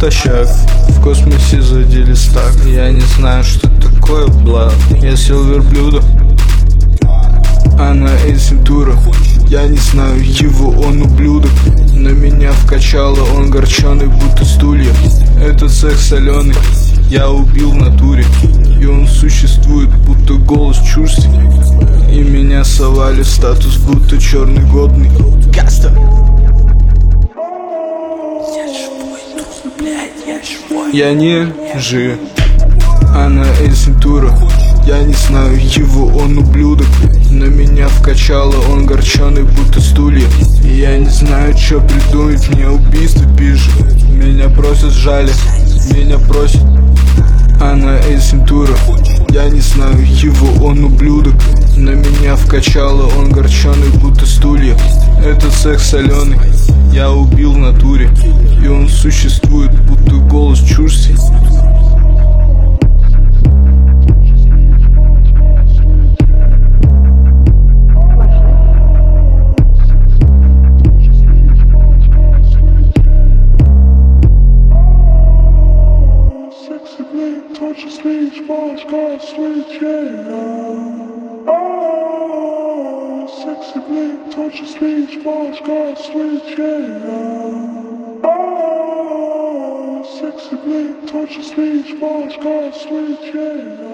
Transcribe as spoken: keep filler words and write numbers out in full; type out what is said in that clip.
натощак. В космосе задели стак. Я не знаю, что такое блат. Я сел в верблюда, она Эйсентура. Я не знаю его, он ублюдок. На меня вкачало, он горченый, будто стулья. Этот секс соленый, я убил в натуре. И он существует, будто голос чуждый. И меня совали в статус, будто черный годный. Каста. Я не жив, она Эйсентура. Я не знаю его, он ублюдок. На меня вкачало, он горченый, будто стулья. И я не знаю, что придумать, мне убийство пишет. Меня просят жали, меня просят, она Эйсентура. Я не знаю его, он ублюдок. На меня вкачало, он горченый, будто стулья. Этот секс соленый, я убил в натуре. И он существует, будто голос чуждый. Touches me, sparks, got sweet, yeah. Oh, sexy blink, touches me, sparks, got sweet, yeah. Oh, sexy blink, touches me, sparks, got sweet, yeah.